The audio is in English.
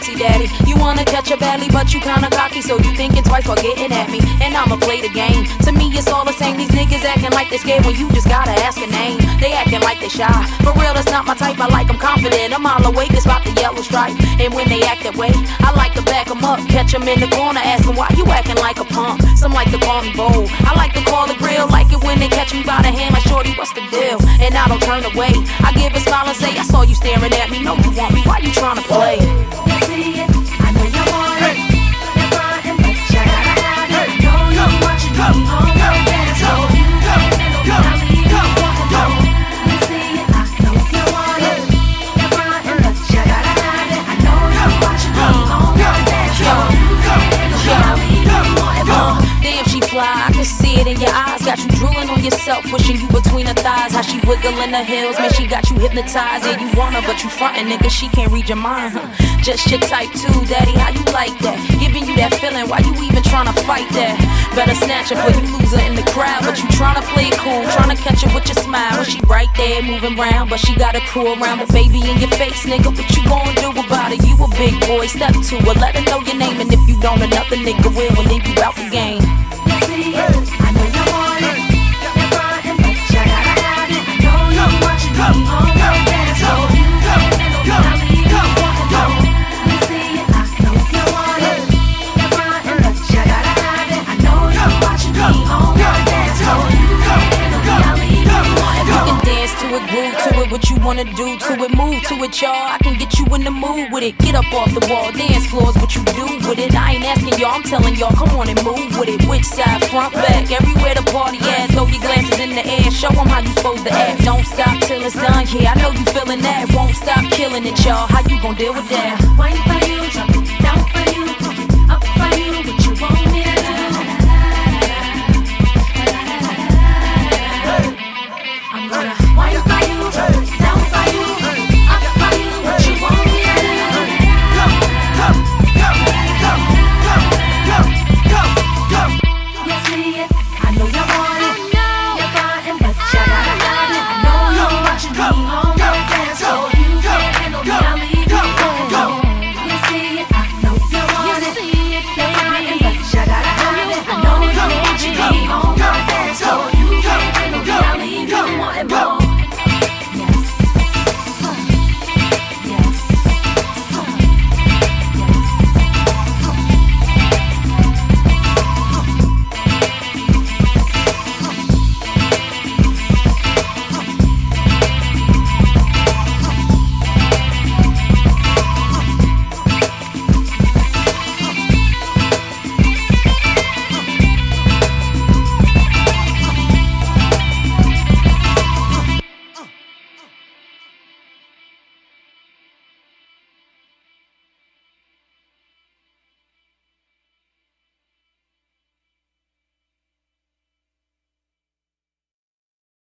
foxy daddy. You wanna catch a belly, but you kinda cocky, so you thinking twice while getting at me. And I'ma play the game. To me, it's all the same. These niggas acting like they scared when you just gotta ask a name. They acting like they shy. For real, that's not my type. I like them confident. I'm all awake, it's about the yellow stripe. And when they act that way, I like to back them up. Catch them in the corner, ask them why you acting like a punk. Some like to call me bold. I like to call it real. Like it when they catch me by the hand, like shorty, what's the deal? And I don't turn away. I give a smile and say, I saw you staring at me. Know you want me. Why you trying to play? You see it, I know you want it. You're frontin', but you gotta have it. Know you watching me on the dance floor. You can't handle me, I leave you alone. You see it, I know you want it. You're frontin', but you gotta have it. I know you watching me on the dance floor. You can't handle me, I leave you alone. Damn, she fly, I can see it in your eyes. Got you drooling on yourself, pushing you between her thighs. How she wiggling her heels, man, she got you hypnotized. Yeah, you want her, but you frontin', nigga, she can't read your mind, huh? Just your type too, daddy, how you like that? Giving you that feeling, why you even tryna fight that? Better snatch her before you lose her in the crowd. But you tryna play it cool, tryna catch her with your smile. When she right there, moving round, but she got a crew around. The baby in your face, nigga, what you gon' do about it? You a big boy, step to her, let her know your name. And if you don't, another nigga will, and leave you out the game. You see it, I know you want it. You're frontin', but you gotta have it. I know you watching me on the dance floor. You can't handle me, I leave you alone. You see it, I know you want it. You're frontin', but you gotta have it. I know you watching me on the dance floor. You can't handle me, I leave you alone. You can dance to it, groove to it, what you wanna do to it, move to it, y'all. I can get you in the mood with it. Get up off the wall, dance floors, what you do with it. I ain't asking y'all, I'm telling y'all, come on and move with it. Which side, front, back, everywhere the party at. Throw your glasses in the air, show them how you supposed to act. Don't stop till it's done, yeah, I know you feeling that. Won't stop killing it, y'all. How you gon' deal with that? Wine